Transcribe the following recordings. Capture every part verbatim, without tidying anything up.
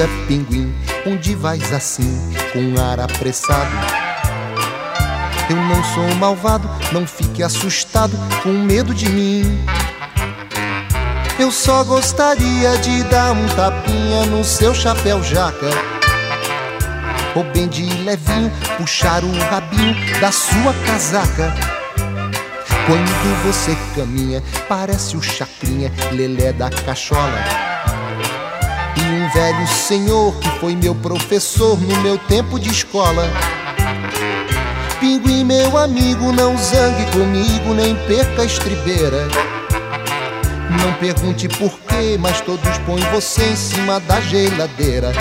dia, pinguim, onde vais assim, com ar apressado? Eu não sou malvado, não fique assustado, com medo de mim. Eu só gostaria de dar um tapinha no seu chapéu jaca, ou bem de levinho, puxar o rabinho da sua casaca. Quando você caminha, parece o Chacrinha, lelé da cachola. E um velho senhor que foi meu professor no meu tempo de escola. Pinguim, meu amigo, não zangue comigo, nem perca a estribeira. Não pergunte por quê, mas todos põem você em cima da geladeira.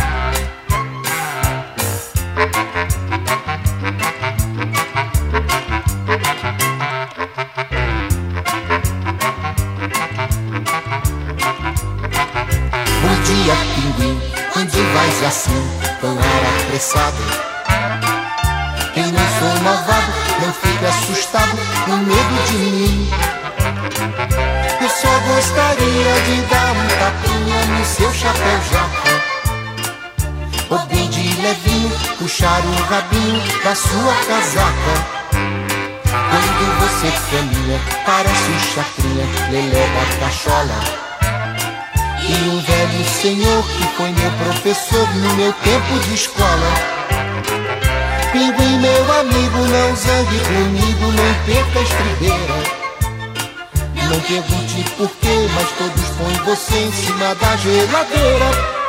Bom dia, pinguim, onde vais assim, com ar apressado? Eu não sou malvado, não fique assustado, com medo de mim. Eu só gostaria de dar um tapinha no seu chapéu jaca, ou bem de levinho, puxar o rabinho da sua casaca. Quando você caminha, parece um Chacrinha, lelé da cachola. E um velho senhor que foi meu professor no meu tempo de escola. Pinguim, meu amigo, não zangue comigo, nem perca a estribeira. Não pergunte por quê, mas todos põem você em cima da geladeira.